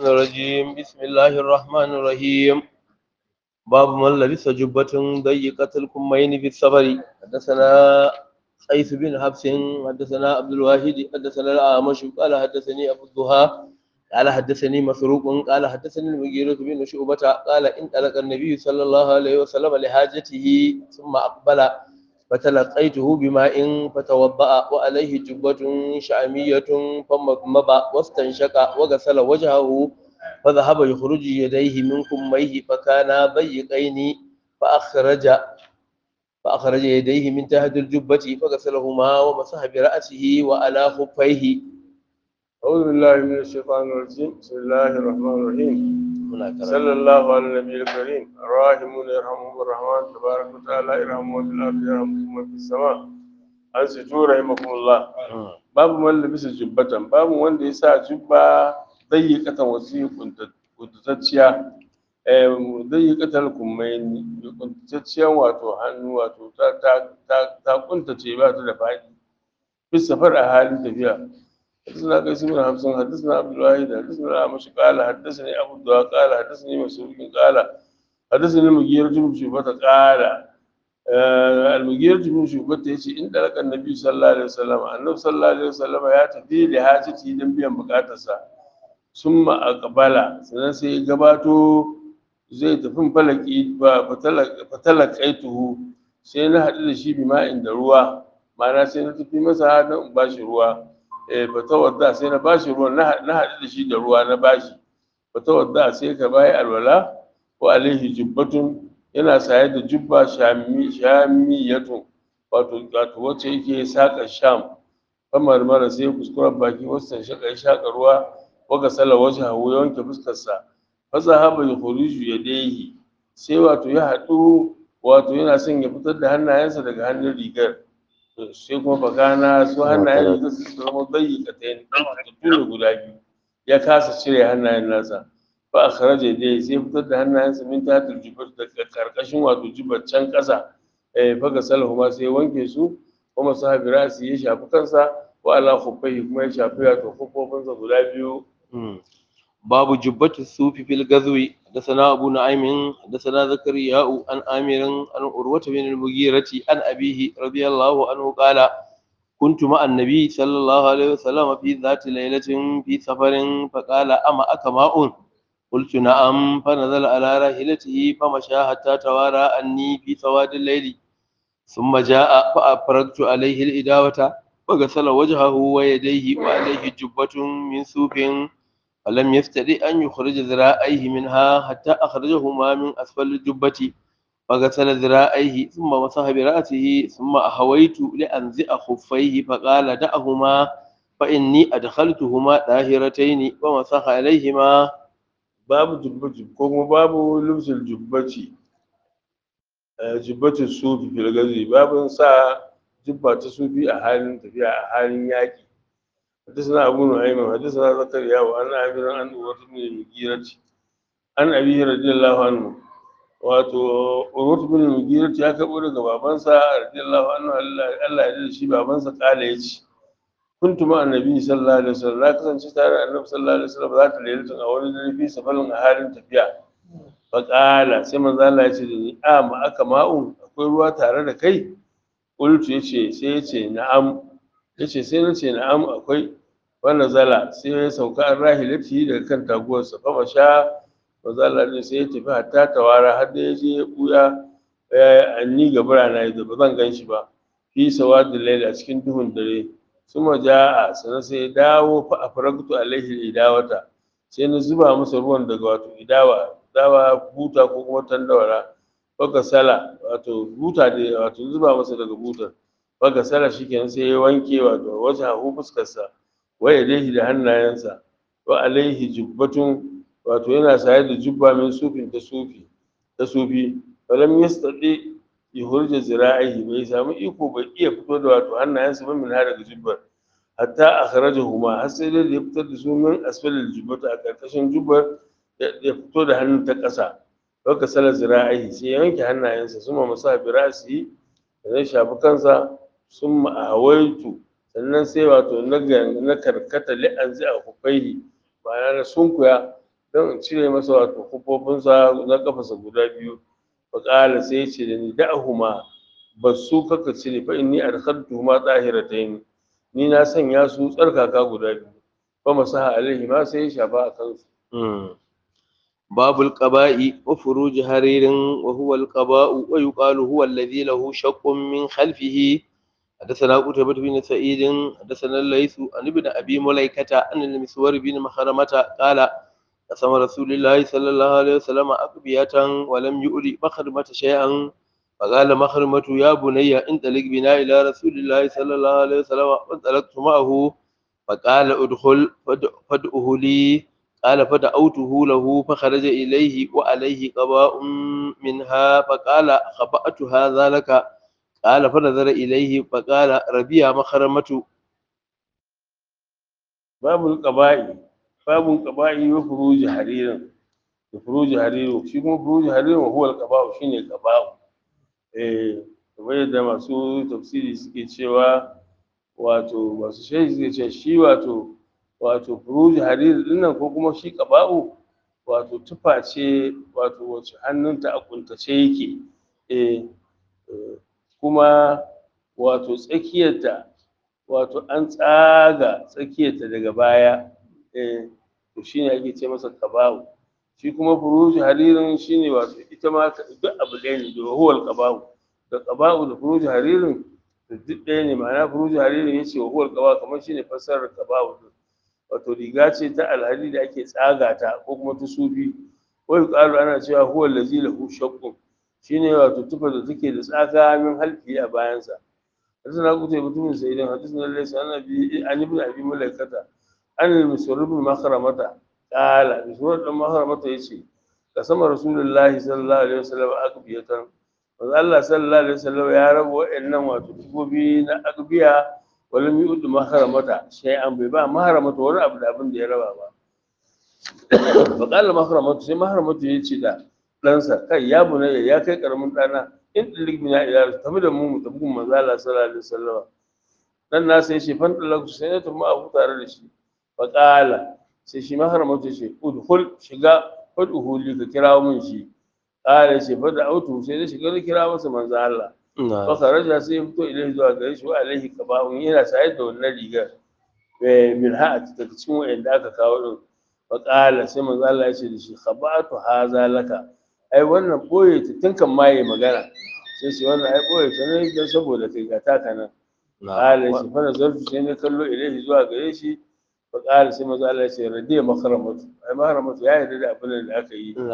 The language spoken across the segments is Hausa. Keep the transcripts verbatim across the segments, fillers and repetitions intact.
الرجيم بسم الله الرحمن الرحيم باب من لبس جبة ضيقة الكمين في السفر حدثنا قيس بن حفص حدثنا عبد الواحد حدثنا الأعمش قال حدثني أبو الضحى قال حدثني مسروق قال حدثني المغيرة بن شعبة قال انطلق النبي صلى الله عليه وسلم لحاجته ثم أقبل فتلقيته بماء فتوضأ وعليه جبة شعمية فمضمض واستنشق وغسل وجهه فذهب يخرج يديه من كميه فكانا ضيقين فأخرج فأخرج يديه من تحت الجبة فغسلهما ومسح برأسه وعلى خفيه. أعوذ بالله من الشيطان الرجيم بسم الله الرحمن الرحيم هناك صلى الله على النبي الكريم الراحمون يرحمهم الرحمن تبارك وتعالى يرحمهم في الأرض يرحمكم من في السماء أنصتوا رحمكم الله. babu wanda bisa jubbatan babu wanda ya sa jubba dayyikatan wasi kuntatacciya eh dayyikatal kummaini kuntatacciyan wato hannu wato ta ta ta, ta kuntace ba ta da fadi bisa safar a halin tafiya. حدثنا قيس بن حفص حدثنا عبد الواحد حدثنا الأعمش قال حدثني أبو الضحى قال حدثني مسروق قال حدثني المغيرة بن شعبة قال المغيرة بن شعبة يجي إن دلك النبي صلى الله عليه وسلم النبي صلى الله عليه وسلم يأتي لحاجته دم بيان بقاتسا ثم أقبل sannan sai gabato zai tafi falaki fatalakaituhu sai na haɗu da shi bima'in da ruwa ma'ana sai na tafi masa don ba shi ruwa fatawadda sai na bashi ruwan na haɗu da shi da ruwa na bashi fatawadda sai ka bayi alwala ko alaihi jubbatun yana saye da jubba shamiyatun wato wato wacce yake saka sham kamar mara sai kuskuren baki wasu shaka ya shaka ruwa waga sala wajen hawo ya wanke fuskarsa fasa haɓa ya horiju ya dehi sai wato ya haɗu wato yana son ya fitar da hannayensa daga hannun rigar sai kuma bakana su hannayen da su zama bayyaka ta yin tuni guda biyu ya kasa cire hannayen nasa ba a kharaje dai sai fitar da hannayensa min ta hatar jubar daga karkashin wato jubar can kasa eh faga salahu ma sai wanke su kuma sahabi rasi ya shafi kansa wa ala khuffaihi kuma ya shafi wato kuffofinsa guda biyu. باب جبة الصوف في الغزو حدثنا أبو نعيم حدثنا زكريا عن آمر عن عروة بن المغيرة عن أبيه رضي الله عنه قال كنت مع النبي صلى الله عليه وسلم في ذات ليلة في سفر فقال أما أك ماء قلت نعم فنزل على راحلته فمشى حتى توارى عني في سواد الليل ثم جاء فأفرغت عليه الإداوة وغسل وجهه ويديه وعليه جبة من صوف فلم يستطع أن يخرج ذراعيه منها حتى أخرجهما من أسفل الجبة فغسل ذراعيه ثم مسح برأسه ثم أهويت لأنزع خفيه فقال دعهما فإني أدخلتهما طاهرتين ومسح عليهما. babu jubbati ko kuma babu lubsul jubbati jubbatu sufi fil gazi babun sa jubba ta sufi a halin tafiya a halin yaki. حدثنا أبو نعيم حدثنا زكريا وأنا عامر عن عروة بن المغيرة عن أبيه رضي الله عنه wato عروة بن المغيرة ya karɓo daga babansa radiyallahu anhu Allah ya ji shi babansa kala yace kuntu ma annabi sallallahu alaihi wasallam na kasance tare da annabi sallallahu alaihi wasallam za ta lailatin a wani dare fi safalin a halin tafiya fa qala sai manzo Allah ya ce da ni a ma aka ma'un akwai ruwa tare da kai qultu yace sai yace na'am yace sai nace na'am akwai wannan zala sai ya sauka an rahilati daga kan taguwarsa fa masha manzo Allah ne sai ya tafi hatta tawara har da yaje ya buya anni ga burana da ba zan ganshi ba fi sawadul layl a cikin duhun dare suma ja'a sanan sai ya dawo fa afragtu alaihi idawata sai na zuba masa ruwan daga wato idawa dawa buta ko kuma tandawara baka sala wato buta da wato zuba masa daga butar baka sala shikenan sai ya wanke wato wajen hagu fuskarsa wa yadayhi da hannayensa wa alaihi jubbatun wato yana saye da jubba min sufin ta sufi ta sufi falam yastati yuhurja zira'ihi bai samu iko bai iya fito da wato hannayensa ba min har daga jubbar hatta akhrajahuma har sai dai ya fitar da su min asfalil jubbata a karkashin jubbar ya fito da hannun ta ƙasa baka sala zira'ihi sai ya yanke hannayensa suma masa birasi da shafi kansa summa ahawaitu sannan sai wato na karkata li'anzi a kufaihi ma'ana na sunkuya don in cire masa wato kufofinsa na kafarsa guda biyu fa qala sai ya ce da ni da'ahuma basu kaka cire fa inni adkhaltuhuma tahiratayn ni na sanya su tsarkaka guda biyu fa masaha alaihi ma sai ya shafa a kansu. باب القباء وفروج حرير وهو القباء ويقال هو الذي له شق من خلفه. حدثنا قتيبة بن سعيد حدثنا الليث عن ابن ابي مليكة عن المسور بن مخرمة قال قسم رسول الله صلى الله عليه وسلم أقبية ولم يؤل مخرمة شيئا فقال مخرمة يا بني انطلق بنا إلى رسول الله صلى الله عليه وسلم فانطلقت معه فقال ادخل فادعه لي قال فدعوته له فخرج إليه وعليه قباء منها فقال خبأت هذا لك قال فنظر إليه فقال ربيع مخرمة. باب القباء باب القباء وفروج حرير وفروج حرير shi kuma furuj harir wa huwa alqaba'u shine qaba'u eh kamar yadda masu tafsiri suke cewa wato masu shehi suke cewa shi wato wato furuj harir dinnan ko kuma shi qaba'u wato tufa ce wato wacce hannunta a kuntace yake eh kuma wato tsakiyarta wato an tsaga tsakiyarta daga baya eh to shine ake ce masa qaba'u shi kuma furuj haririn shine wato ita ma duk abu ɗaya ne da huwal qaba'u da qaba'u da furuj haririn duk ɗaya ne ma'ana furuj haririn yace wa huwal qaba'u kamar shine fassarar qaba'u wato riga ce ta alhari da ake tsaga ta ko kuma ta sufi ko yuqalu ana cewa huwa allazi lahu shaqqun shine wato tufa da take da tsaka min halfi a bayansa. حدثنا قتيبة بن سعيد حدثنا ليس عن ابي عن ابن ابي مليكة عن المسور بن مخرمة قال مسور بن مخرمة يشي قسم رسول الله صلى الله عليه وسلم أقبية وقال الله صلى الله عليه وسلم يا رب وإنما وتكبوا na أقبية ولم يؤد مخرمة شيئا بما مخرمة ولا أبدا أبن دي ربا فقال مخرمة شيء مخرمة يشي دا ɗansa kai ya bunayya ya kai karamin ɗana in ɗilik mina ila tafi da mu mu tafi gun manzo Allah sallallahu alaihi wasallam dan na sai shi fan dalak sai ya tafi abu tare da shi fa qala sai shi mahramatu ce udkhul shiga fad'uhu li ka kirawo min shi qala shi fa da'utu sai da shiga da kira masa manzo Allah fa kharaja sai ya fito ilai zuwa gare shi wa alaihi kaba'un yana sayar da wannan rigar eh min ha'at ta cikin wanda aka kawo din fa qala sai manzo Allah ya ce da shi khaba'atu haza laka ai wannan boye ta tunkan maye magana sai shi wannan ai boye ta ne dan saboda kai ga taka nan qala shi fa nazartu sai ne kallo ilaihi zuwa gare shi fa qala sai manzo Allah ya ce radiya makramatu ai makramatu ya yarda da abin da aka yi.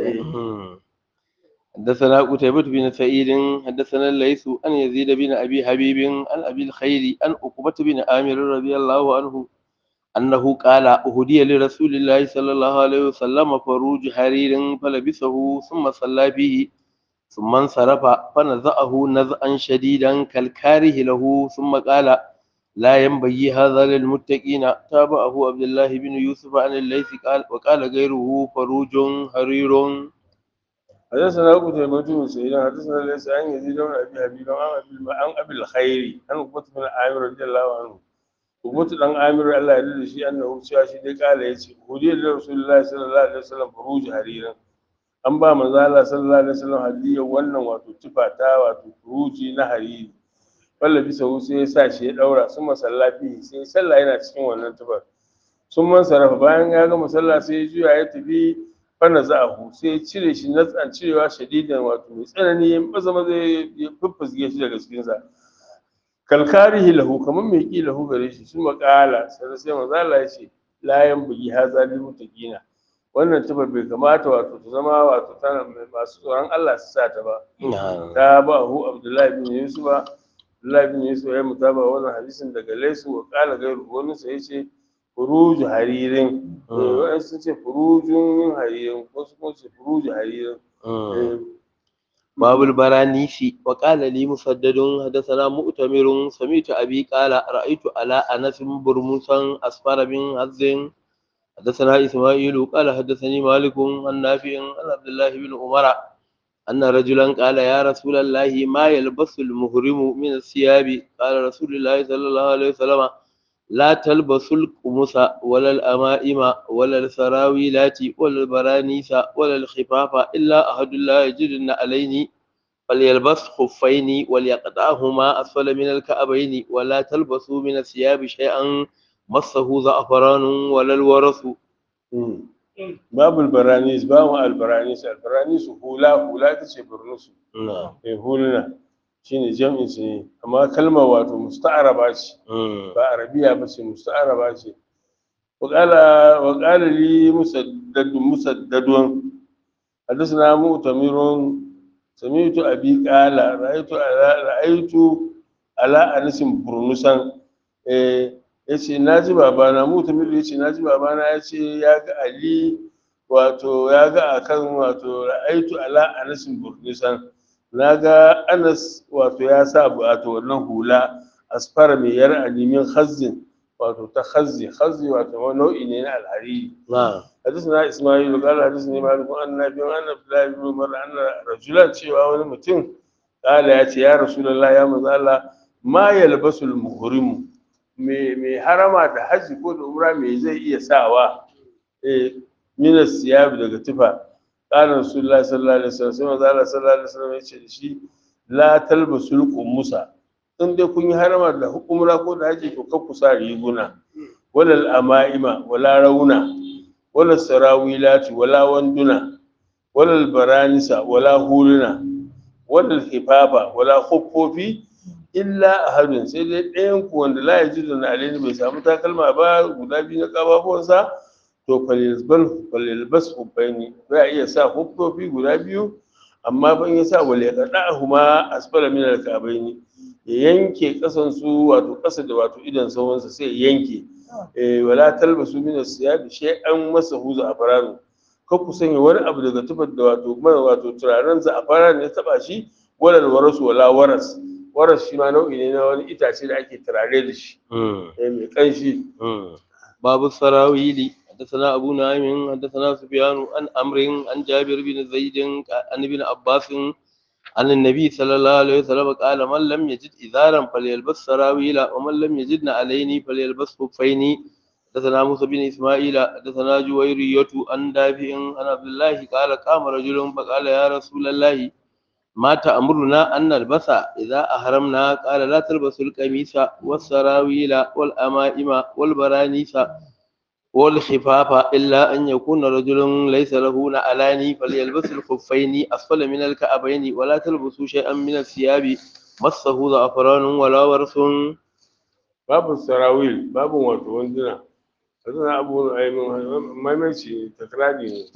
حدثنا قتيبة بن سعيد حدثنا الليث عن يزيد بن أبي حبيب عن أبي الخير عن عقبة بن عامر رضي الله عنه أنه قال أهدي لرسول الله صلى الله عليه وسلم فروج حرير فلبسه ثم صلى فيه ثم انصرف فنزعه نزعا شديدا كالكاره له ثم قال لا ينبغي هذا للمتقين. تابعه عبد الله بن يوسف عن الليث قال وقال غيره فروج حرير. حدثنا قتيبة بن سعيد حدثنا ليس عن يزيد بن أبي حبيب عن أبي الخير عن عقبة بن عامر رضي الله عنه Ubutu dan Amir Allah ya rida shi annahu cewa shi dai kala yace hudiyar da Rasulullahi sallallahu alaihi wasallam furuj hariran an ba manzo Allah sallallahu alaihi wasallam hadiyar wannan wato tufa ta wato furuji na hariri walla bisa sai ya sa shi ya daura sun masallafi sai sallah yana cikin wannan tufar sun man sarafa bayan ya ga musalla sai ya juya ya tafi fana za'ahu sai ya cire shi na tsan cirewa shadidan wato mai tsanani ya maza maza ya fuffusge shi daga cikin sa kalkarihi lahu kaman mai ki lahu gare shi sun makala sai sai manzo Allah ya ce la yanbugi haza lil mutaqina wannan tufa bai kamata wato ta zama wato tana masu tsoron Allah su sa ta ba. Ta ba hu Abdullahi bin Yusuf Abdullahi bin Yusuf ya mutaba wannan hadisin daga Laisu wa qala gairu wani sai yace furuju haririn wa'an sun ce furujun haririn ko sun ce furuju haririn. باب البرانيسي وقال لي مسدد حدثنا مؤتمر سمعت أبي قال رأيت على أنس برموسا أسفر بن هز حدثنا إسماعيل قال حدثني مالك عن نافع عن عبد الله بن عمر أن رجلا قال يا رسول الله ما يلبس المهرم من الثياب قال رسول الله صلى الله عليه وسلم لا تلبسوا القمص ولا الأمائم ولا السراويلات ولا البرانيس ولا الخفاف إلا أحد لا يجدن علينا فليلبس خفين وليقطعهما أسفل من الكعبين ولا تلبسوا من الثياب شيئا مسه زعفران ولا الورث. باب البرانيس باب البرانيس البرانيس hula hula ta ce burnusu eh huluna shine jami'in su ne amma kalmar wato musta'araba ce ba arabiya ba ce musta'araba ce waqala waqala li musaddad musaddadun hadathana mu'tamirun sami'tu abi qala ra'aytu ala ra'aytu ala anasin burnusan eh yace naji babana mu'tamir yace naji babana yace ya ga ali wato ya ga akan wato ra'aytu ala anasin burnusan naga anas wato ya sa wato wannan hula asfara mai yar alimin khazzin wato ta khazzi khazzi wato nau'i ne na alhariri na'am hadisna isma'il qala hadisni malik an nabi an abdullah ibn umar an rajulan cewa wani mutum qala ya ce ya rasulullahi ya manzo Allah ma yalbasul muhrim me me harama da haji ko da umra me zai iya sawa eh min siyab daga tufa qala rasulullahi sallallahu alaihi wasallam manzo Allah sallallahu alaihi wasallam ya ce da shi la talbasul qumusa in dai kun yi harama da umra ko da haji to kar ku sa riguna walal ama'ima wala rauna wala sarawilati wala wanduna wala baranisa wala huluna wala hifafa wala khuffofi illa ahadun sai dai ɗayan ku wanda la yajidu na alaini bai samu takalma ba guda biyu na kafafuwansa to falyasbal falyalbas khuffaini bai iya sa khuffofi guda biyu amma ban ya sa wal yaqda'ahuma asfala min al-ka'baini ya yanke kasan su wato kasa da wato idan sawansa sai ya yanke eh wala talbasu min as-siyab shay'an masahu za'faran ka ku sanya wani abu daga tufar da wato kuma wato turaren za'faran ne taba shi wala waras wala waras waras shi ma nau'i ne na wani itace da ake turare da shi eh mai kanshi babu sarawili حدثنا أبو نعيم حدثنا سفيان عن عمرو عن جابر بن زيد عن ابن عباس عن النبي صلى الله عليه وسلم قال من لم يجد إزارا فليلبس سراويل ومن لم يجد عليه فليلبس خفين. حدثنا موسى بن إسماعيل حدثنا جويرية عن دافع عن عبد الله قال قام رجل فقال يا رسول الله ما تأمرنا أن نلبس إذا أحرمنا قال لا تلبسوا القميص والسراويل والأمائم والبرانيس والخفاف إلا أن يكون رجل ليس له نعلان فليلبس الخفين أسفل من الكعبين ولا تلبسوا شيئا من الثياب مسه زعفران ولا ورث. باب السراويل باب وندنا هذا أبو أيمن ما يمشي تكراري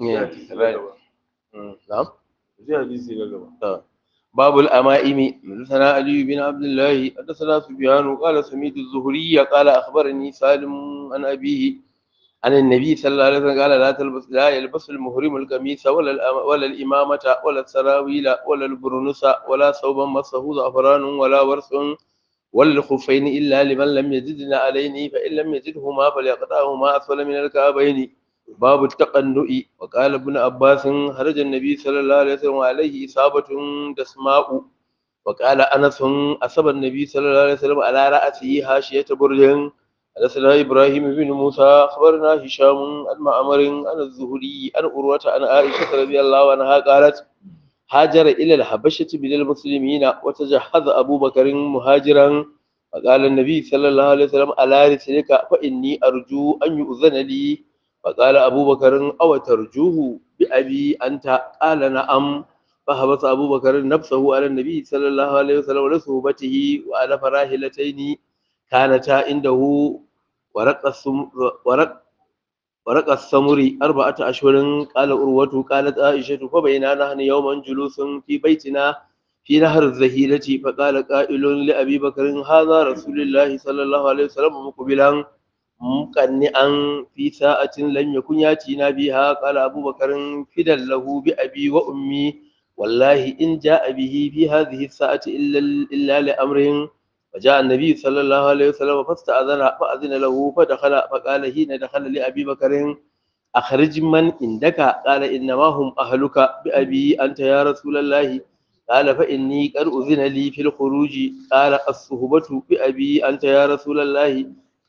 نعم زي حديثي لقبا باب الأمائم حدثنا علي بن عبد الله حدثنا سفيان قال سميت الزهري قال أخبرني سالم عن أبيه عن النبي صلى الله عليه وسلم قال لا تلبس لا يلبس المحرم القميص ولا ولا الإمامة ولا السراويل ولا البرنس ولا ثوبا مسه زعفران ولا ورث ولا الخفين إلا لمن لم يجدن عليه فإن لم يجدهما فليقطعهما أسفل من الكعبين. باب التقنؤ وقال ابن عباس خرج النبي صلى الله عليه وسلم عليه إصابة دسماء وقال أنس أصاب النبي صلى الله عليه وسلم على رأسه حاشية برد. حدثنا إبراهيم بن موسى أخبرنا هشام عن معمر عن الزهري عن عروة عن عائشة رضي الله عنها قالت هاجر إلى الحبشة من المسلمين وتجهز أبو بكر مهاجرا فقال النبي صلى الله عليه وسلم على رسلك فإني أرجو أن يؤذن لي فقال أبو بكر أو ترجوه بأبي أنت قال نعم فحبس أبو بكر نفسه على النبي صلى الله عليه وسلم لصحبته وعلى فراحلتين كانتا عنده ورق السم ورق ورق السمر أربعة أشهر قال أروة قالت عائشة فبينا نحن يوما جلوس في بيتنا في نهر الزهيرة فقال قائل لأبي بكر هذا رسول الله صلى الله عليه وسلم مقبلا مقنعا في ساعة لم يكن يأتينا بها قال أبو بكر فدا له بأبي وأمي والله إن جاء به في هذه الساعة إلا, إلا لأمر. فجاء النبي صلى الله عليه وسلم فاستأذن فأذن له فدخل فقال حين دخل لأبي بكر أخرج من عندك قال إنما هم أهلك بأبي أنت يا رسول الله قال فإني قد أذن لي في الخروج قال الصحبة بأبي أنت يا رسول الله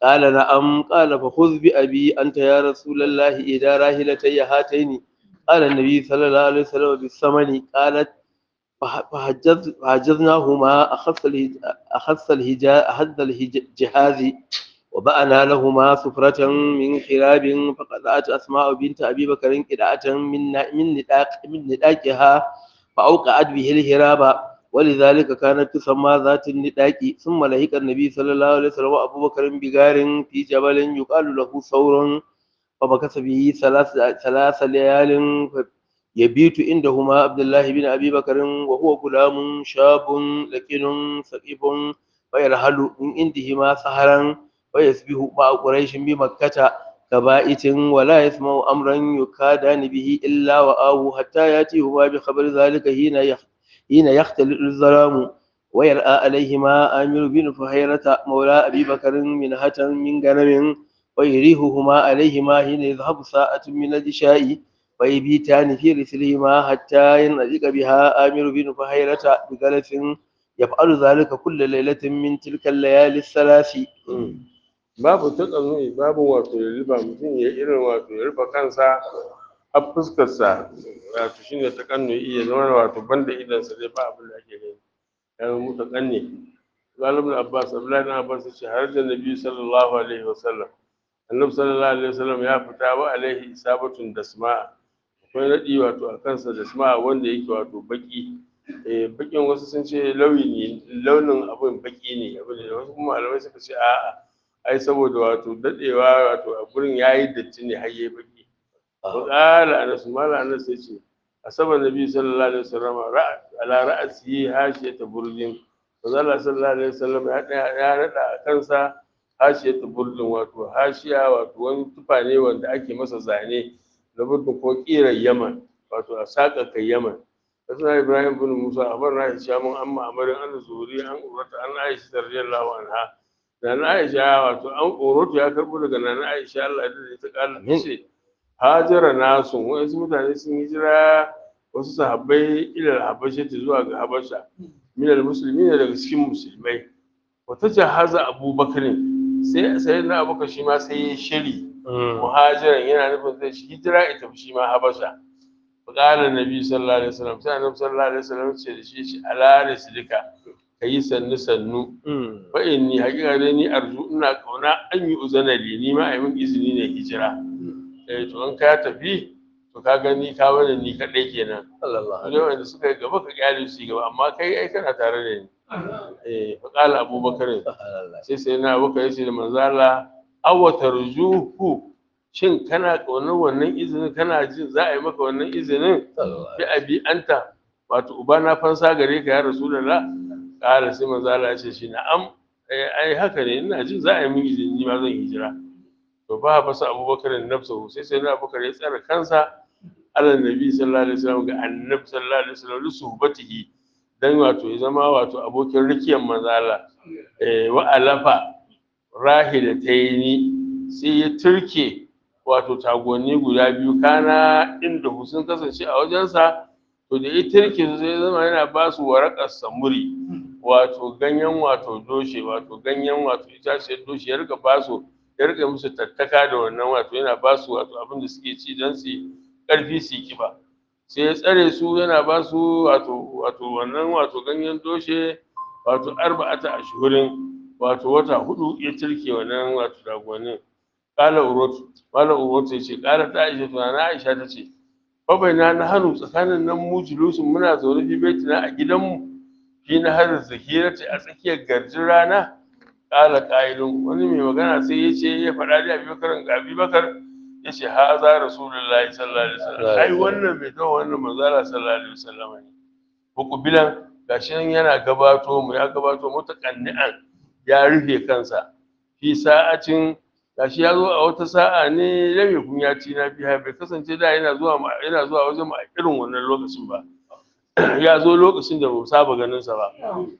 قال نعم قال فخذ بأبي أنت يا رسول الله إذا راحلتي هاتين قال النبي صلى الله عليه وسلم بالثمن قالت فحجز فحجزناهما أخذ الهج أخذ الهجا أخذ الجهاز وبأنا لهما سفرة من خراب فقطعت أسماء بنت أبي بكر قطعة من من نداق من نداقها فأوقعت به الهراب ولذلك كانت تسمى ذات النداق ثم لهق النبي صلى الله عليه وسلم وأبو بكر بغار في جبل يقال له ثور فمكث به ثلاث ثلاث ليال يبيت عندهما عبد الله بن أبي بكر وهو غلام شاب لكن ثقيف ويرحل من عندهما سهرا ويسبح مع قريش بمكة كبائت ولا يسمع أمرا يكادان به إلا وآه حتى يأتيهما بخبر ذلك حين حين يختلط الظلام ويرأى عليهما آمر بن فهيرة مولى أبي بكر منهة من غنم ويريههما عليهما حين يذهب ساعة من العشاء ويبيتان في رسلهما حتى ينطلق بها آمر بن فهيرة بجلس يفعل ذلك كل ليلة من تلك الليالي الثلاث. babu taƙanuni babu wato ya riba mutum ya irin wato ya rufe kansa a fuskarsa wato shine taƙannui ya zama wato banda idansa dai ba abin da ake gani ya zama mutaƙanni galibin abbas abdullahi na abbas ce har da nabi sallallahu alaihi wasallam annabi sallallahu alaihi wasallam ya fita wa alaihi isabatun dasma'a akwai naɗi wato a kansa dasma'a wanda yake wato baki eh bakin wasu sun ce launi ne launin abin baki ne abin da wasu kuma malamai suka ce a'a ai saboda wato dadewa wato a gurin yayi datti ne har yayi baki wa qala anas mala anas yace asaba nabi sallallahu alaihi wasallam ra'a ala ra'si hashiyata burjin Allah sallallahu alaihi wasallam ya ya nada a kansa hashiyata burjin wato hashiya wato wani tufa ne wanda ake masa zane na burjin ko kiran yaman wato a saka kai yaman sai ibrahim bin musa abarna ya mun amma amarin an zuri an urata an aisha radiyallahu anha Nana Aisha wato an ƙoroto ya karɓo daga Nana Aisha Allah da ta ƙara ce hajara nasu wasu mutane sun hijira wasu sahabbai ilal habasha ta zuwa ga habasha minal musulmi ne daga cikin musulmai wata jahaza abubakar sai sai na abubakar shi ma sai ya shiri muhajiran yana nufin zai shi hijira ita shi ma habasha qala nabi sallallahu alaihi wasallam sai annabi sallallahu alaihi wasallam ce da shi shi ala rislika kayi sannu sannu fa inni haƙiƙa dai ni arzu ina kauna an yi uzana li ni ma ai min izini ne hijira eh to an ka tafi to ka gani ka bani ni kadai kenan sallallahu alaihi wanda suka yi gaba ka kyale su gaba amma kai ai kana tare da ni eh fa qala abubakar sai sai na abubakar yace da manzo Allah aw tarjuhu shin kana kaunar wannan izinin kana jin za a yi maka wannan izinin bi abi anta wato uba na fansa gare ka ya rasulullah kala sai manzo Allah ya ce shi na'am ai haka ne ina jin za a yi min izini ni ma zan hijira to ba fa sa Abubakar da nafsu sai sai na Abubakar ya tsara kansa Allah nabi sallallahu alaihi wasallam ga annabi sallallahu alaihi wasallam suhbatihi dan wato ya zama wato abokin rikiyan manzo Allah eh wa alafa rahilataini sai ya turke wato tagonni guda biyu kana inda sun kasance a wajensa to da ya turke su sai zama yana ba su warakar samuri wato ganyen wato doshe wato ganyen wato itaciyar doshe ya rika ba su ya rika musu tattaka da wannan wato yana ba su wato abin da suke ci don su karfi su kiba sai ya tsare su yana ba su wato wato wannan wato ganyen doshe wato arba'ata ashhurin wato wata hudu ya turke wannan wato dagonin kala urotu kala urotu yace kala ta Aisha to na Aisha tace fa baina na hanu tsakanin nan mu julusun muna zaune fi baitina a gidanmu fi na har zakirati a tsakiyar garjin rana kala qailun wani mai magana sai yace ya faɗa da Abubakar ga Abubakar yace haza rasulullahi sallallahu alaihi wasallam ai wannan bai dawo wannan manzala sallallahu alaihi wasallam ne ko bilan gashi nan yana gabato mu ya gabato mutakanni'an ya rufe kansa fi sa'atin gashi ya zo a wata sa'a ne lam yakun ya ci na biya bai kasance da yana zuwa yana zuwa wajen mu a irin wannan lokacin ba ya zo lokacin da ba saba ganin sa ba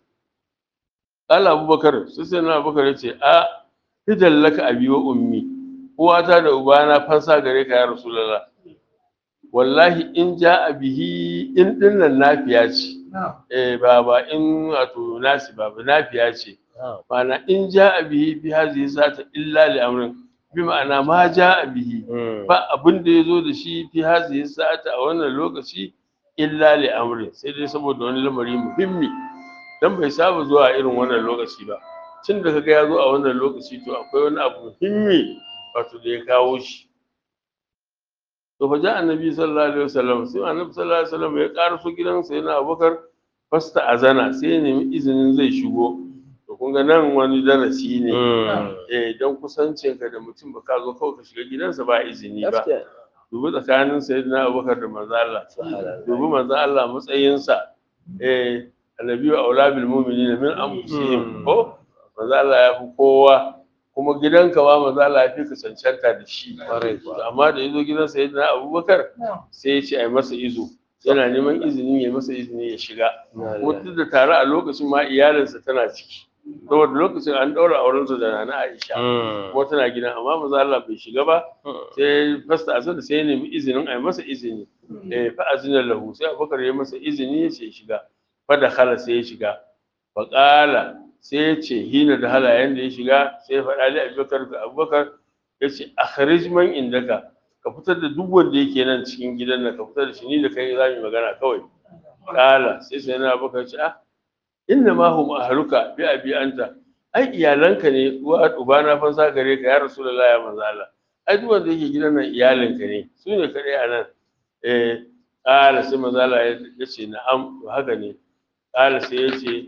Allah Abubakar sai sai na Abubakar yace a hidallaka abi wa ummi uwata da ubana fansa gare ka ya rasulullah wallahi in ja bihi in dinnan nafiya ce eh baba in wato nasi baba nafiya ce ma'ana in ja'a bihi bi hadhihi sa'ata illa li amrin bi ma'ana ma ja'a bihi ba abin da yazo da shi fi hadhihi sa'ata a wannan lokaci illa li amrin sai dai saboda wani lamari muhimmi dan bai saba zuwa irin wannan lokaci ba tun da kaga ya zo a wannan lokaci to akwai wani abu muhimmi wato da ya kawo shi to fa ja annabi sallallahu alaihi wasallam sai annabi sallallahu alaihi wasallam ya karaso gidansa yana Abubakar fasta azana sai ya nemi izinin zai shigo to kun ga nan wani darasi ne eh dan kusancin ka da mutum ba ka zo kawai ka shiga gidansa ba izini ba dubi tsakanin sayyidina Abubakar da manzo Allah dubi manzo Allah matsayinsa eh annabi wa aulabil mu'minin min anfusihim ko manzo Allah ya fi kowa kuma gidanka ba manzo Allah ya fi ka cancanta da shi amma da yazo gidan sayyidina Abubakar sai ya ce ai masa izo yana neman izini ya masa izini ya shiga ko duk da tare a lokacin ma iyalinsa tana ciki saboda lokacin an daura auren su da Nana Aisha kuma tana gidan amma manzo Allah bai shiga ba sai fasta azan sai ya nemi izinin ai masa izini eh fa azina lahu sai Abubakar ya masa izini ya ce shiga fa da khala sai ya shiga fa qala sai ya ce hina da halayen da ya shiga sai ya faɗa li Abubakar ga Abubakar ya ce akhrij man indaka ka fitar da duk wanda yake nan cikin gidan nan ka fitar da shi ni da kai za mu magana kawai kala sai sai na Abubakar ce ah inna ma hum ahluka bi abi anta ai iyalanka ne uwa uba na fansa gare ka ya rasulullahi ya manzo Allah ai duk wanda yake gidan nan iyalinka ne su ne kadai a nan eh kala sai manzo Allah ya ce na'am to haka ne kala sai ya ce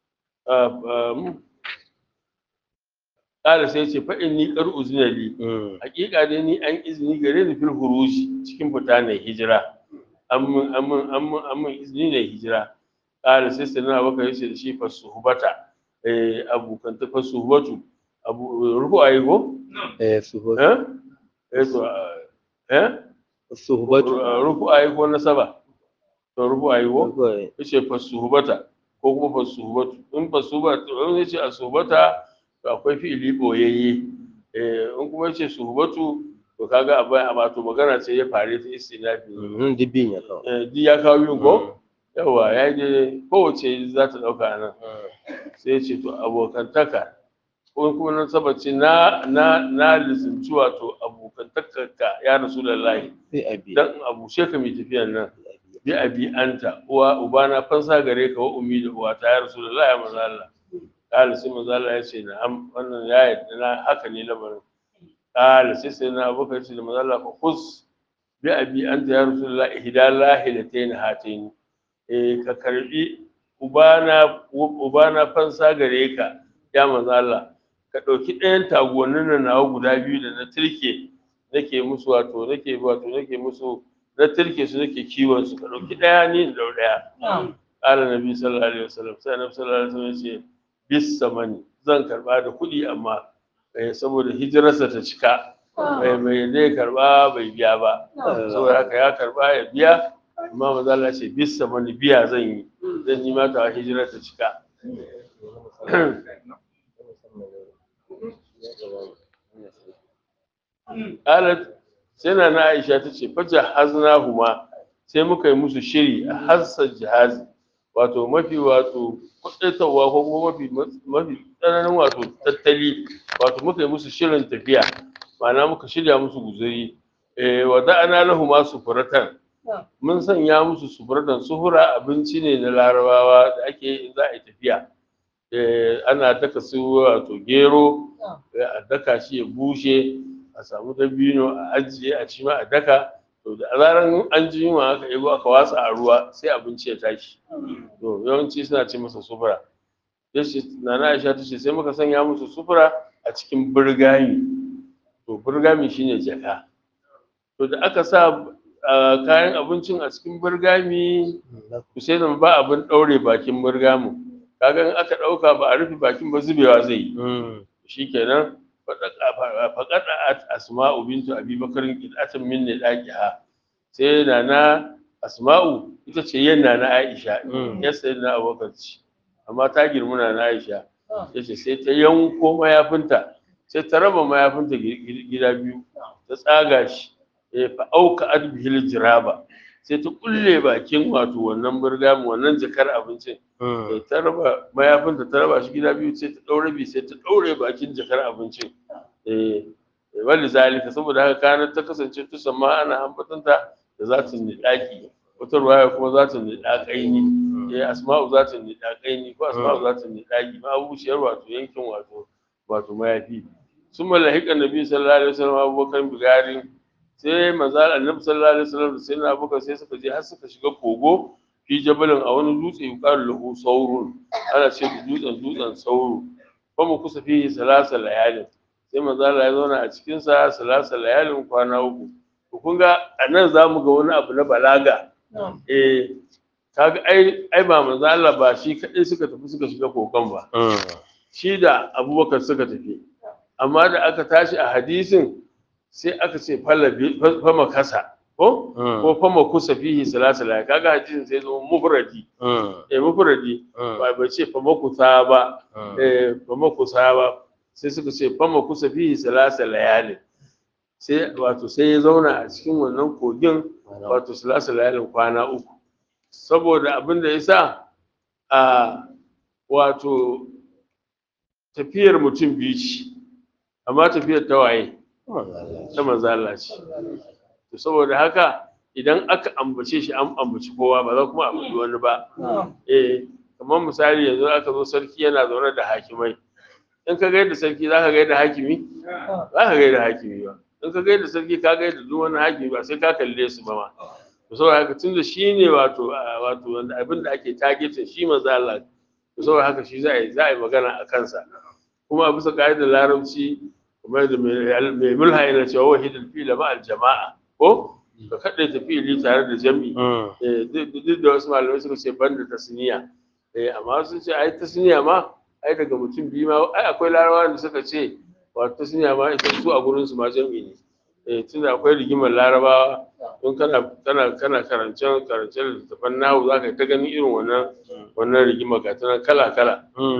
ƙara sai ce fa'in ni ƙar uzina li hakika dai ni an izini gare ni fil huruji cikin fita ne hijira amman amman amman amman izini ne hijira ƙara sai sai na baka yace da shi fasuhbata eh abukan ta fasuhbatu abu ruku ayi go eh suhbatu eh eh to eh suhbatu ruku ayi go nasaba to ruku ayi go yace fasuhbata ko kuma fasuhbatu in fasuhbatu in yace asubata to akwai fi'ili boyayye eh in kuma yace suhbatu to kaga abai amma to magana ce ya fare ta istinafi mm dibin ya kawo eh di ya kawo yin ko yawa ya je kowace za ta dauka nan sai ya ce to abokantaka ko kuma nan sabace na na na lizinci wato abokantakarka ya rasulullahi sai abi dan abu sheka mai tafiyan nan bi abi anta uwa ubana fansa gare ka wa ummi da uwa ta ya rasulullahi ya manzo Allah kala sai manzo Allah ya ce na'am wannan ya yadda na haka ne lamarin kala sai sai na Abubakar ce da manzo Allah fa kus bi abi anta ya rasulullahi ihdallahi latayn hatayn eh ka karbi ubana ubana fansa gare ka ya manzo Allah ka dauki ɗayan tagonin nan nawa guda biyu da na tilke nake musu wato nake wato nake musu na tilke su nake kiwon su ka dauki daya ni da daya qala nabi sallallahu alaihi wasallam sai nabi sallallahu alaihi wasallam ce bis samani zan karba da kuɗi amma eh saboda hijirarsa ta cika bai mai zai karba bai biya ba saboda haka ya karba ya biya amma manzo Allah ce bis samani biya zan yi zan yi mata hijirar ta cika qalat sai na Aisha ta ce faja haznahuma sai muka yi musu shiri a hassar jihazi wato mafi wato kudaitawa ko kuma mafi mafi tsananin wato tattali wato muka yi musu shirin tafiya ma'ana muka shirya musu guzuri eh wada'ana lahuma sufuratan mun sanya musu sufuratan suhura abinci ne na larabawa da ake in za a yi tafiya eh ana daka su wato gero a daka shi ya bushe a samu dabino a ajiye a ci ma a daka to da zaran an ji yunwa aka yabo aka watsa a ruwa sai abinci ya tashi to yawanci suna ce masa sufura yace nana Aisha tace sai muka sanya musu sufura a cikin burgami to burgami shine jaka to da aka sa kayan abincin a cikin burgami to sai da ba abin daure bakin burgamin kaga in aka dauka ba a rufe bakin ba zubewa zai yi shikenan faƙaɗa asma'u bintu abi bakarin ƙidatan min ne ɗakiha sai nana asma'u ita ce yin nana aisha ya sai na abubakar ci amma ta girma nana aisha ya ce sai ta yanko mayafinta sai ta raba mayafinta gida biyu ta tsaga shi fa auka adbihil jiraba sai ta kulle bakin wato wannan burgamu wannan jakar abincin da ta raba mayafinta ta raba shi gida biyu sai ta ɗaure bi sai ta ɗaure bakin jakar abincin eh wani zalika saboda haka kanar ta kasance tusamma ana ambatanta da zatin niɗaƙi wata ruwaya kuma zatin niɗaƙaini eh asma'u zatin niɗaƙaini ko asma'u zatin niɗaƙi ma abuciyar wato yankin wato wato mayafi sun malahika nabi sallallahu alaihi wasallam abubakar bigari sai manzo annabi sallallahu alaihi wasallam da sai na abubakar sai suka je har suka shiga kogo fi jabalin a wani dutse yuqalu lahu saurun ana ce dutsen dutsen sauro kuma kusa fi salasa layalin sai manzo ya zauna a cikin sa salasa layalin kwana uku to kun ga anan zamu ga wani abu na balaga eh kaga ai ai ba manzo Allah ba shi kadai suka tafi suka shiga kogon ba shi da Abubakar suka tafi amma da aka tashi a hadisin sai aka ce fama kasa ko ko fama kusa fihi salasala kaga hadisin sai zo mufradi eh mufradi ba ba ce fama kusa ba eh fama kusa ba sai suka ce fama kusa fihi salasala yali sai wato sai ya zauna a cikin wannan kogin wato salasala yalin kwana uku saboda abin da yasa a wato tafiyar mutum biyu ce amma tafiyar ta waye ta manzo Allah ce to saboda haka idan aka ambace shi an ambaci kowa ba za kuma a faɗi wani ba eh kamar misali yanzu aka zo sarki yana zaune da hakimai in ka gaida sarki za ka gaida hakimi za ka gaida hakimi ba in ka gaida sarki ka gaida duk wani hakimi ba sai ka kalle su ba ma to saboda haka tunda shi ne wato wato wanda abin da ake targetin shi manzo Allah to saboda haka shi za a yi za a yi magana a kansa kuma a bisa ka'idar larabci kamar da mai mulha yana cewa wahidul fi'la ma al jama'a ko ka kaɗai ta fi'ili tare da jami'i duk da wasu malamai suka ce banda tasniya amma sun ce ai tasniya ma ai daga mutum biyu ma ai akwai larabawa da suka ce wato tasniya ma ita su a gurin su ma jami'i ne tunda akwai rigimar larabawa don kana kana kana karancen karancen littattafan nahu za ka ta ganin irin wannan wannan rigimar ga ta kala kala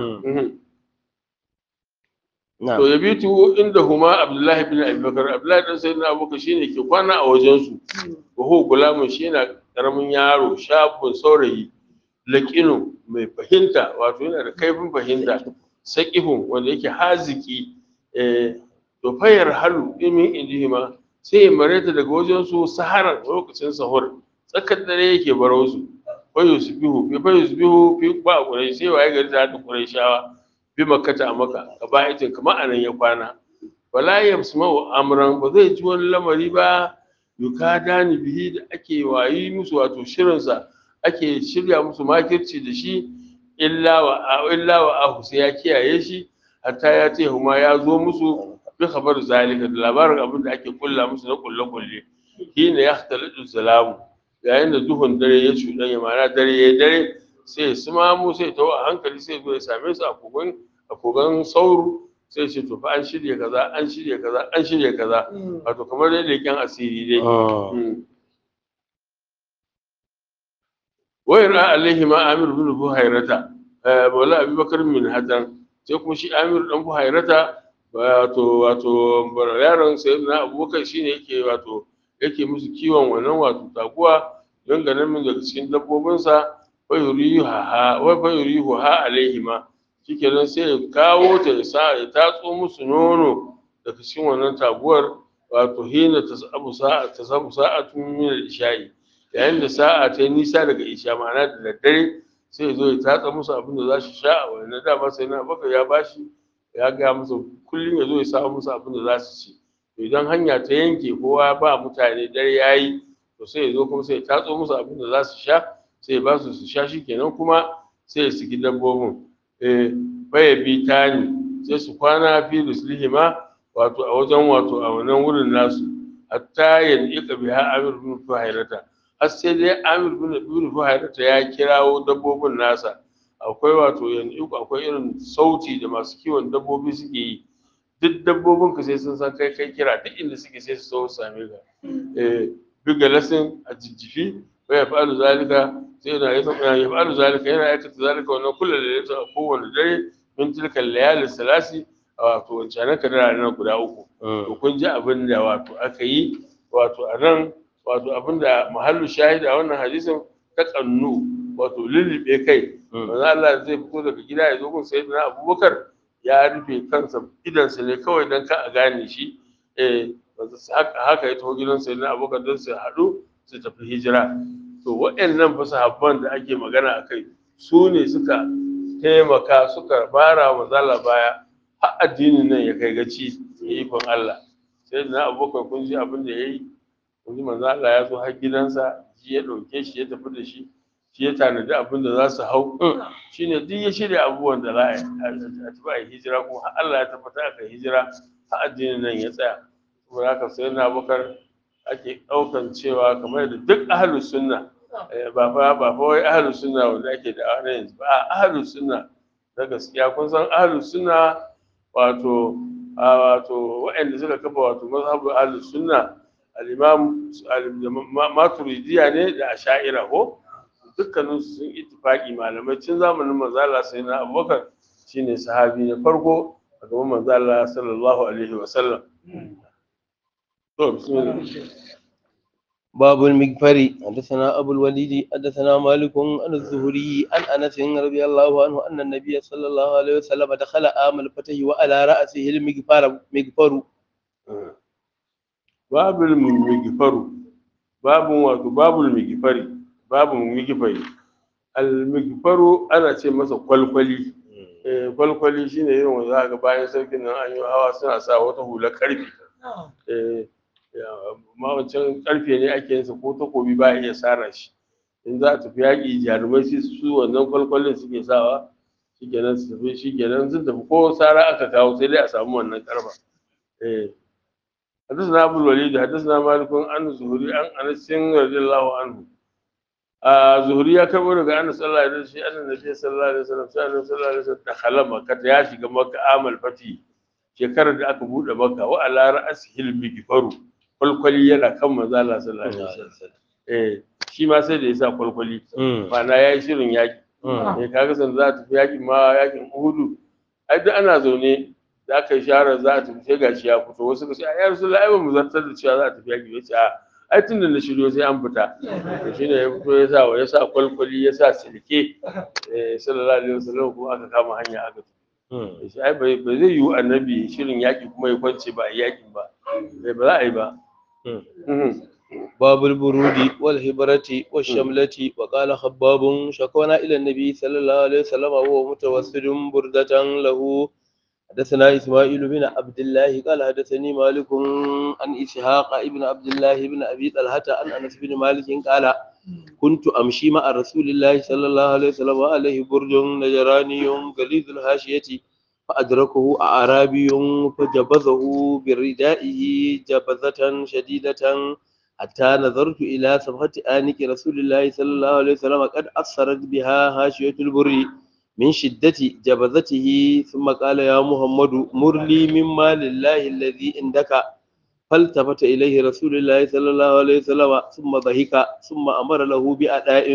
to ya bitu inda huma abdullahi bin abubakar abdullahi dan sayyidina abubakar shine ke kwana a wajen su wa hu gulamun shi yana karamin yaro shabun saurayi laqinu mai fahimta wato yana da kaifin fahimta saqihun wanda yake haziki eh to fayar halu imin indihima sai ya mareta daga wajen su sahara lokacin sahur tsakar dare yake baro su fayu subihu fi fayu subihu fi ba kurai sai waye gari ta da qurayshawa bi makkata a maka gaba'itin kamar anan ya kwana wala yasma'u amran ba zai ji wani lamari ba yukadani bihi da ake wayi musu wato shirin sa ake shirya musu makirci da shi illa wa illa wa ahu sai ya kiyaye shi hatta ya ce huma ya zo musu bi khabar zalika da labarin abin da ake kulla musu na kulle kulle hina yahtalidu salamu yayin da duhun dare ya cuɗanya ma'ana dare ya dare sai su mamu sai tawo a hankali sai zo ya same su a kogon a kogon sauro sai ce to fa an shirya kaza an shirya kaza an shirya kaza wato kamar dai leken asiri dai wayar alaihi ma amir bin buhairata wala abubakar min hadan sai kuma shi amir dan buhairata wato wato yaron sayyidina abubakar shine yake wato yake musu kiwon wannan wato taguwa don ganin min daga cikin dabbobinsa fayuriha wa fayuriha alaihima shikenan sai ya kawo ta sa ya tatso musu nono daga cikin wannan taguwar wato hina tasabu sa'a tasabu sa'atun min al-isha'i yayin da sa'a ta nisa daga isha ma'ana da daddare sai ya zo ya tatsa musu abin da za su sha a wannan dama sai na baka ya bashi ya ga musu kullum ya zo ya sa musu abin da za su ci idan hanya ta yanke kowa ba mutane dare yayi to sai ya zo kuma sai ya tatso musu abin da za su sha sai ba su su sha shi kenan kuma sai ya saki dabbobin eh baya bi tani sai su kwana fi ruslihima wato a wajen wato a wannan wurin nasu hatta yadika biha amir bin fuhairata har sai dai amir bin fuhairata ya kirawo dabbobin nasa akwai wato yanzu akwai irin sauti da masu kiwon dabbobi suke yi duk dabbobin ka sai sun san kai kai kira duk inda suke sai su so same ka eh biga lasin a jijjifi ya fa'alu zalika sai da ya fa'alu zalika yana aikata zalika wannan kullu da yasa a kowane dare min tilka layali salasi wato wancan ka da ranar guda uku to kun ji abin da wato aka yi wato a nan wato abinda mahallu shahida a wannan hadisin ta kannu wato lulluɓe kai manzo Allah zai fito daga gida ya zo gun sayyidina Abubakar ya rufe kansa idansa ne kawai dan ka a gane shi eh haka haka ya taho gidan sayyidina Abubakar don su haɗu su tafi hijira to waɗannan fa sahabban da ake magana akai su ne suka taimaka suka bara wa manzo baya har addinin nan ya kai gaci ikon Allah sayyidina Abubakar kun ji abin da yayi kun ji manzo Allah ya zo har gidansa shi ya ɗauke shi ya tafi da shi shi ya tanadi abin da za su hau shi ne duk ya shirya abubuwan da za a tafi a hijira kuma har Allah ya tabbata aka hijira har addinin nan ya tsaya saboda haka sai na bakar ake ɗaukan cewa kamar da duk ahlus sunna ba fa ba fa wai ahlus sunna wanda ake da aure yanzu ba ahlus sunna na gaskiya kun san ahlus sunna wato wato waɗanda suka kafa wato mazhabu ahlus sunna al-imam maturidiya ne da asha'ira ko dukkanin su sun ittifaqi malamai cin zamanin manzo Allah sai na Abubakar shine sahabi na farko a gaban manzo Allah sallallahu alaihi wasallam to bismillah باب المغفر حدثنا أبو الوليد حدثنا مالك عن الزهري عن أنس رضي الله عنه أن النبي صلى الله عليه وسلم دخل عام الفتح وعلى رأسه المغفر مغفر باب المغفر باب باب المغفر باب المغفر المغفر أنا ce masa kwalkwali eh kwalkwali shine irin wanda za ga bayan sarkin nan an yi hawa suna sa wata hula karfi eh ma wancan karfe ne ake yinsa ko takobi ba ya iya sara shi in za a tafi yaƙi jarumai sai su wannan kwalkwalin suke sawa shikenan su tafi shikenan sun tafi ko sara aka kawo sai dai a samu wannan karfa eh حدثنا أبو الوليد حدثنا مالك عن زهري عن أنس رضي الله عنه زهري ya karbo daga Anas sallallahu alaihi wasallam annabi Nabi sallallahu alaihi wasallam sai Annabi sallallahu alaihi wasallam dakhala Makka ya shiga Makka amal fati shekarar da aka bude Makka wa ala ra'sihil bigifaru kwalkwali yana kan manzo Allah sallallahu alaihi wasallam eh shi ma sai da yasa kwalkwali ma'ana yayi shirin yaki eh kaga san za ta fi yaki ma yakin Uhud ai duk ana zaune da aka yi shara za a tafi sai gashi ya fito wasu kace ai Rasulullahi ai ba mu zartar da cewa za a tafi yaki yace a ai tun da na shiryo sai an fita to shine ya fito ya sa ya sa kwalkwali ya sa silke eh sallallahu alaihi wasallam kuma aka kama hanya aka tafi shi ai bai zai yi annabi shirin yaki kuma ya kwance ba yakin ba bai ba za a yi ba باب البرود والهبرة والشملة وقال خباب شكونا إلى النبي صلى الله عليه وسلم وهو متوسد بردة له حدثنا إسماعيل بن عبد الله قال حدثني مالك عن إسحاق ابن عبد الله بن أبي طلحة عن أنس بن مالك قال كنت أمشي مع رسول الله صلى الله عليه وسلم وعليه برد نجراني غليظ الحاشية فأدركه أعرابي فجبذه بردائه جبذة شديدة حتى نظرت إلى صفحة آنك رسول الله صلى الله عليه وسلم قد أثرت بها هاشية البر من شدة جبذته ثم قال يا محمد مر لي مما لله الذي عندك فالتفت إليه رسول الله صلى الله عليه وسلم ثم ضحك ثم أمر له بأداء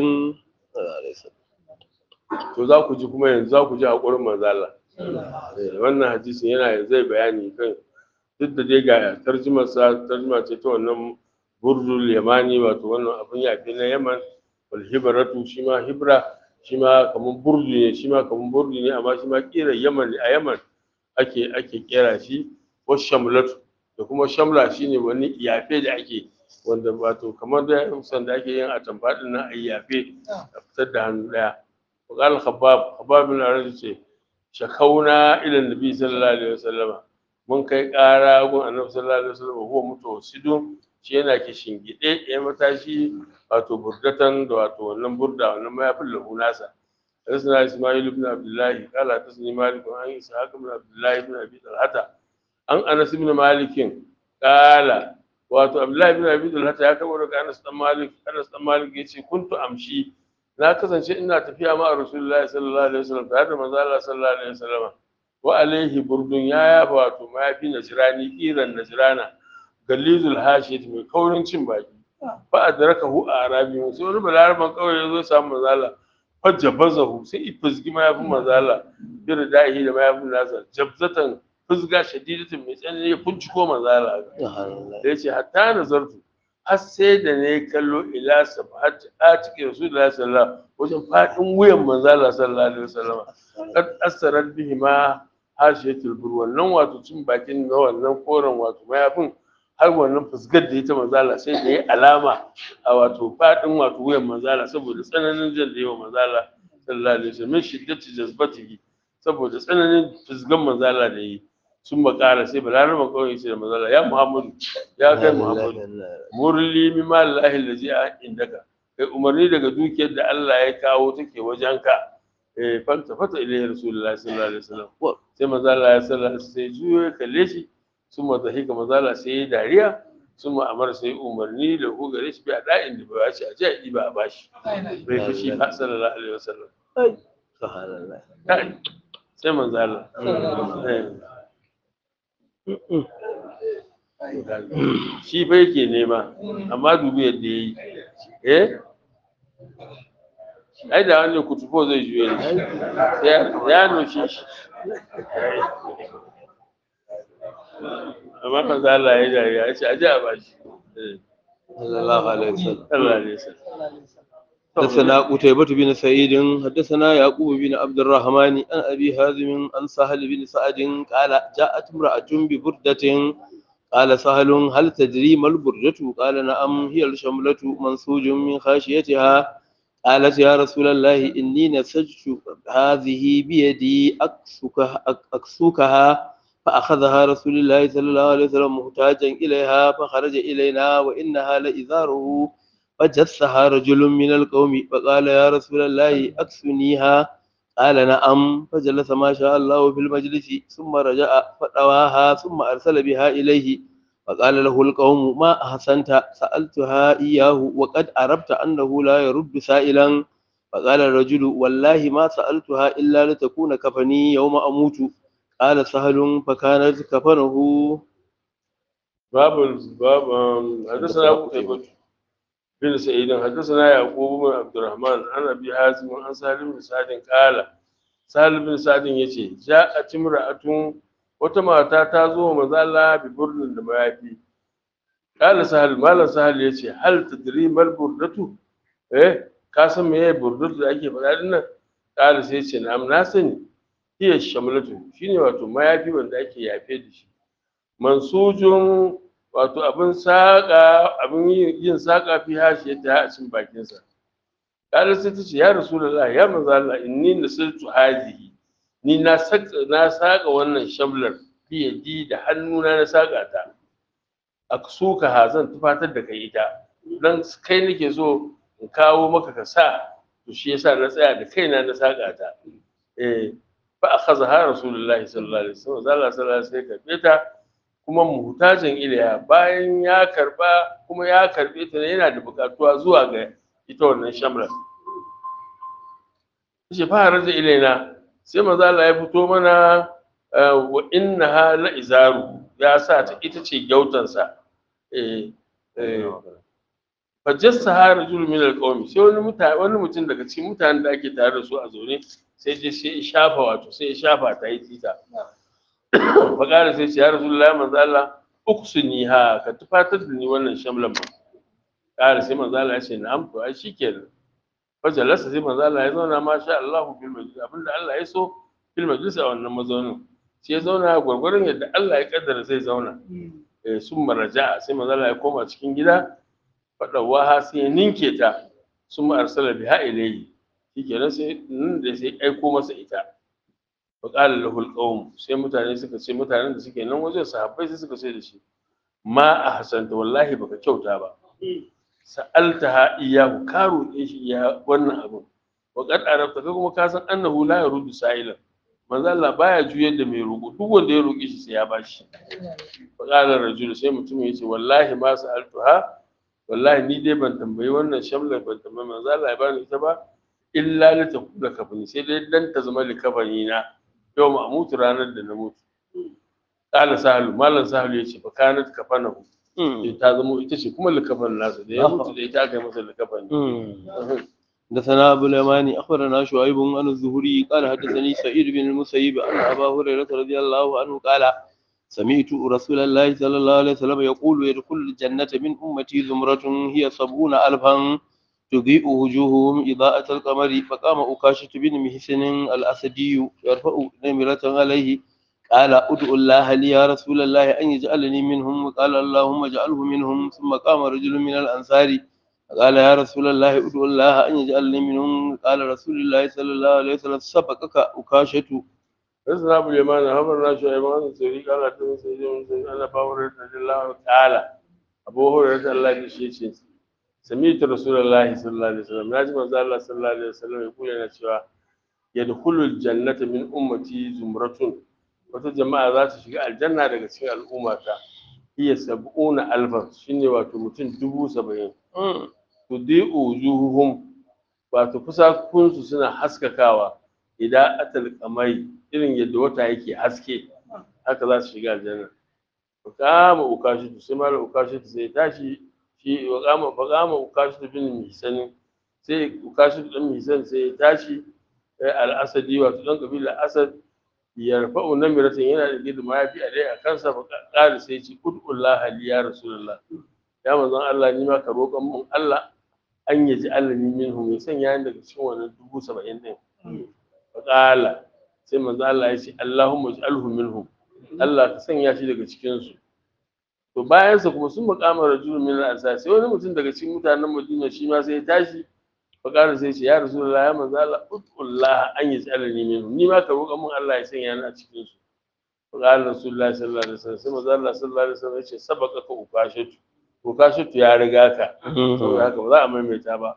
to za ku ji kuma yanzu za ku ji hakurin manzo Allah wannan hadisin yana zai bayani kan duk da dai ga tarjumar sa tarjuma ce ta wannan burdul yamani wato wannan abin yafi na Yaman wal hibratu shi ma hibra shi ma kaman burdu ne shi ma kaman burdu ne amma shi ma kira Yaman a Yaman ake ake kera shi wa shamlatu da kuma shamla shine wani yafe da ake wanda wato kamar da san da ake yin a tamfadin nan a yafe a fitar da hannu daya وقال الخباب خباب بن الأرج ce shakauna ila nabi sallallahu alaihi wasallam mun kai ƙara gun annabi sallallahu alaihi wasallam huwa mutawassidun shi yana kishin gide ya matashi wato burdatan da wato wannan burda wannan mayafin lahu nasa حدثنا اسماعيل بن عبد الله قال حدثني مالك عن اسحاق بن عبد الله بن ابي طلحه عن انس بن مالك قال wato Abdullahi bin Abi Talha ya kawo daga Anas dan Malik Anas dan Malik yace kuntu amshi na kasance ina tafiya ma Rasulullahi sallallahu alaihi wasallam tare da manzo Allah sallallahu alaihi wasallam wa alaihi burdun ya yafa wato mayafi najrani kiran najrana galizul hashiyat mai kaurin cin baki fa adrakahu arabi sai wani balaraban kawai yazo samu manzo Allah fajabazahu sai ifizgi mayafin manzo Allah bir dahi da mayafin nasa jabzatan fizga shadidatin mai tsanani ya funciko manzo Allah da yace hatta nazartu har sai da ne kallo ila sabhat atiki rasulullahi sallallahu wajen fadin wuyan manzo Allah sallallahu alaihi wasallam kad asarat bihi ma hashiyatul bur wannan wato cin bakin na wannan koren wato mayafin har wannan fusgar da ita manzo Allah sai da ya alama a wato fadin wato wuyan manzo Allah saboda tsananin jin da yawa manzo Allah sallallahu alaihi wasallam shiddati jazbatihi saboda tsananin fusgan manzo Allah da yi sun makara sai balarama kawai sai da manzo Allah ya Muhammadu ya kai Muhammadu murli mi malahi allazi indaka kai umarni daga dukiyar da Allah ya kawo take wajenka eh fanta fata ilayhi rasulullahi sallallahu alaihi wasallam sai manzo Allah ya sallallahu sai juyo ya kalle shi sun mazahika manzo Allah sai ya dariya sun ma'amar sai umarni da ku gare shi bi a da'in da ba shi a ji a ba a bashi bai fushi ba sallallahu alaihi wasallam subhanallah sai manzo Allah shi fa yake nema amma dubi yadda yayi eh ai da wani kutufo zai juye ne ya noshe shi amma manzo Allah ya dare ya ce aje a bashi sallallahu alaihi wasallam Allah alaihi wasallam حدثنا قتيبة بن سعيد حدثنا يعقوب بن عبد الرحمن عن أبي هازم عن سهل بن سعد قال جاءت امرأة ببردة قال سهل هل تدري ما البردة قال نعم هي الشملة منسوج من خاشيتها قالت يا رسول الله إني نسجت هذه بيدي أكسكها, أكسكها فأخذها رسول الله صلى الله عليه وسلم محتاجا إليها فخرج إلينا وإنها لإزاره فجسها رجل من القوم فقال يا رسول الله أكسنيها قال نعم فجلس ما شاء الله في المجلس ثم رجع فطواها ثم أرسل بها إليه فقال له القوم ما أحسنت سألتها إياه وقد عرفت أنه لا يرد سائلا فقال الرجل والله ما سألتها إلا لتكون كفني يوم أموت قال سهل فكانت كفنه باب باب حدثنا قتيبة بن سعيد حدثنا يعقوب بن عبد الرحمن عن ابي حازم عن سالم بن سعد قال سالم بن سعد yace ja'at imra'atun wata mata ta zo manzo Allah bi burdin da mayafi qala sahal malan sahal yace hal tadri mal burdatu eh ka san meye burdatu da ake faɗa din nan qala sai yace na'am na sani hiya shamlatu shine wato mayafi wanda ake yafe da shi mansujun wato abin saƙa abin yin saƙa fi hashi yadda a cikin bakinsa ƙarar sai ta ce ya rasulullah ya manzo Allah inni nasirtu hazihi ni na saka na saƙa wannan shamlar fi yadi da hannuna na saƙa ta aksuka hazan tufatar da kai ita dan kai nake so in kawo maka ka sa to shi yasa na tsaya da kaina na saƙa ta eh fa akhadha rasulullahi sallallahu alaihi wasallam sallallahu alaihi wasallam sai ka ta kuma muhtajin ilaya bayan ya karba kuma ya karbe ta yana da bukatuwa zuwa ga ita wannan shamra shi fara da ilaina sai manzo Allah ya fito mana wa innaha la izaru ya sa ta ita ce gyautansa eh eh fajassaha rajul min alqawmi sai wani mutane wani mutum daga cikin mutanen da ake tare da su a zaune sai je sai ya shafa wato sai ya shafa ta yi tita faƙara sai ce ya rasulullahi manzo Allah uksuniha ka tufatar da ni wannan shamlan ba ƙara sai manzo Allah ya ce na'am to ai shikenan fajalasa sai manzo Allah ya zauna ma sha Allah fil majlis abinda Allah ya so fil majlis a wannan mazaunin sai ya zauna gwargwaron yadda Allah ya kaddara zai zauna eh sun maraja sai manzo Allah ya koma cikin gida fadawa sai ya ninke ta sun arsala biha ilayhi shikenan sai nan da sai aiko masa ita faƙalar lahul ƙawun sai mutane suka ce mutanen da suke nan wajen sahabbai sai suka ce da shi ma a hasanta wallahi baka kyauta ba sa'alta ha iyahu ka roƙe shi iya wannan abin wa qad arabta kai kuma ka san annahu la yarudu sa'ilan manzo Allah baya juyar da mai roƙo duk wanda ya roƙe shi sai ya bashi faƙalar rajul sai mutum ya ce wallahi ma sa'altu ha wallahi ni dai ban tambayi wannan shamlar ban tambayi manzo Allah ya bani ita ba illa la takuna kafani sai dai dan ta zama likafani na yau ma mutu ranar da na mutu ƙala sahalu malam sahalu ya ce fa kanat kafanahu ta zama ita ce kuma likafan nasa da ya mutu da ita aka yi masa likafani حدثنا أبو اليماني أخبرنا شعيب عن الزهري قال حدثني سعيد بن المسيب أن أبا هريرة رضي الله عنه قال سمعت رسول الله صلى الله عليه وسلم يقول يدخل الجنة من أمتي زمرة هي سبعون ألفا تضيء وجوههم إضاءة القمر فقام أكاشة بن محسن الأسدي يرفع نمرة عليه قال ادعو الله لي يا رسول الله أن يجعلني منهم قال اللهم اجعله منهم ثم قام رجل من الأنصار قال يا رسول الله ادعو الله أن يجعلني منهم قال رسول الله صلى الله عليه وسلم سبقك أكاشة. حدثنا ابو اليمان خبرنا شعيبان الزهري قال حدثنا سيد بن زيد ان ابا هريره رضي الله تعالى ابو هريره الله يشهد سمعت رسول الله صلى الله عليه وسلم ناجي manzo Allah sallallahu alaihi wasallam ya kula na cewa yadkhulul jannata min ummati zumratun wata jama'a za su shiga aljanna daga cikin al'ummata hiya sab'una alfan shine wato mutum dubu saba'in tudi'u wujuhuhum wato fusakunsu suna haskakawa idan atal kamai irin yadda wata yake haske haka za su shiga aljanna kama ukashi sai mala ukashi sai tashi shi wa kama fa kama ukashi bin misan sai ukashi dan misan sai tashi al-asadi wato dan kabila asad yarfa'u namiratin yana da gidan mayafi a dai a kansa fa qala sai ci udullah li ya rasulullah ya manzon Allah ni ma ka roƙon mun Allah an yaji Allah ni minhum ya sanya ni daga cikin wannan dubu saba'in din faƙala sai manzo Allah ya ce Allahumma ij'alhu minhum Allah ka sanya shi daga cikin su to bayan sa kuma sun muƙama rajulun min al-ansar sai wani mutum daga cikin mutanen Madina shi ma sai ya tashi faƙala sai ya ce ya Rasulullah ya manzo Allah ud'ullah an yaj'alni minhum ni ma ka roƙa mun Allah ya sanya ni a cikin su faƙala Rasulullah sallallahu alaihi wasallam sai manzo Allah sallallahu alaihi wasallam ya ce sabaqaka ukashatu ukashatu ya riga ka saboda haka ba za a maimaita ba.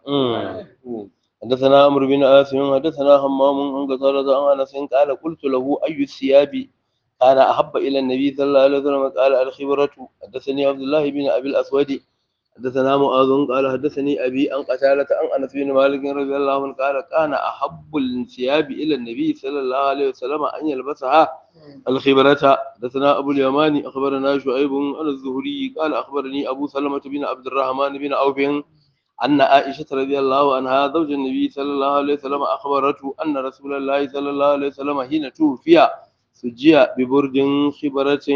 حدثنا عمرو بن عاصم حدثنا همام عن قتادة عن انس قال قلت له اي الثياب كان احب الى النبي صلى الله عليه وسلم قال الخبرة. حدثني عبد الله بن ابي الاسود حدثنا معاذ قال حدثني ابي عن قتادة عن انس بن مالك رضي الله عنه قال كان احب الثياب الى النبي صلى الله عليه وسلم ان يلبسها الخبرة. حدثنا ابو اليماني اخبرنا شعيب عن الزهري قال اخبرني ابو سلمة بن عبد الرحمن بن عوف أن عائشة رضي الله عنها زوج النبي صلى الله عليه وسلم أخبرته أن رسول الله صلى الله عليه وسلم حين توفي سجي ببرد خبرة.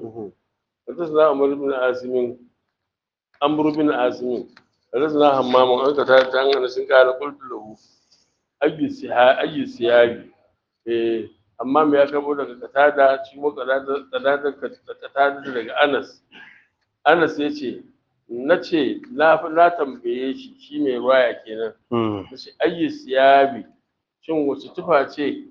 حدثنا عمرو بن عاصم عمرو بن عاصم حدثنا همام عن قتادة عن أنس قال قلت له أي سها أي سياج إيه amma me ya kabo daga katada shi ko katada katada katada daga Anas Anas yace nace na na tambaye shi shi mai ruwaya kenan nace ayyi siyabi shin wace tufa ce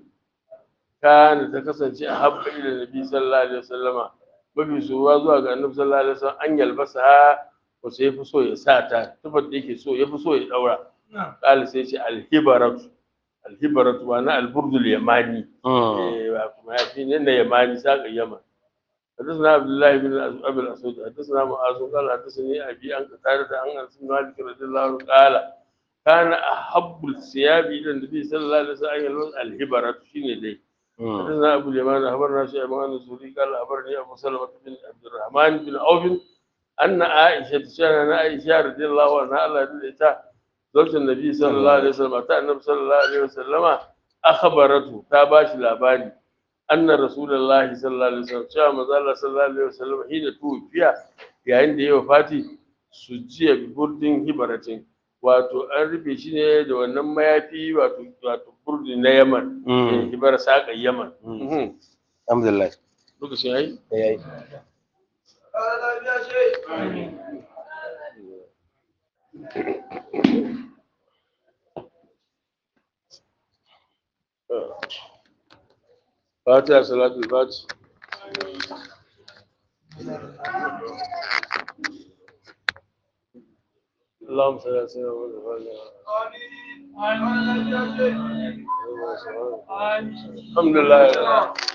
kana ta kasance a habba ila nabi sallallahu alaihi wasallama mafi sowa zuwa ga annabi sallallahu alaihi wasallam an yalbasa wace yafi so ya sa ta tufar da yake so yafi so ya daura qala sai ce alhibaratu alhibaratu wa na alburdul yamani eh wa kuma yafi ne na yamani saka yaman. حدثنا عبد الله بن ابي الاسود حدثنا معاذ قال حدثني ابي عن قتادة عن انس بن مالك رضي الله عنه قال كان احب الثياب الى النبي صلى الله عليه وسلم الهبره شيء دي. حدثنا ابو اليمان اخبرنا شيخ عن الزهري قال اخبرني ابو سلمة بن عبد الرحمن بن عوف ان عائشه شان عائشه رضي الله عنها الله يرضى زوج النبي صلى الله عليه وسلم اتى النبي صلى الله عليه وسلم اخبرته تاباش لاباري أن رسول الله صلى الله عليه وسلم شاء مزال صلى الله عليه وسلم حين توفي yayin da ya wafati sujiya bi burdin hibaratin wato an rufe shi ne da wannan mayafi wato wato burdi na Yaman hibar saka Yaman. Alhamdulillah lokacin yayi yayi فاتحة صلاة الفاتح. اللهم صل على سيدنا محمد. الحمد لله.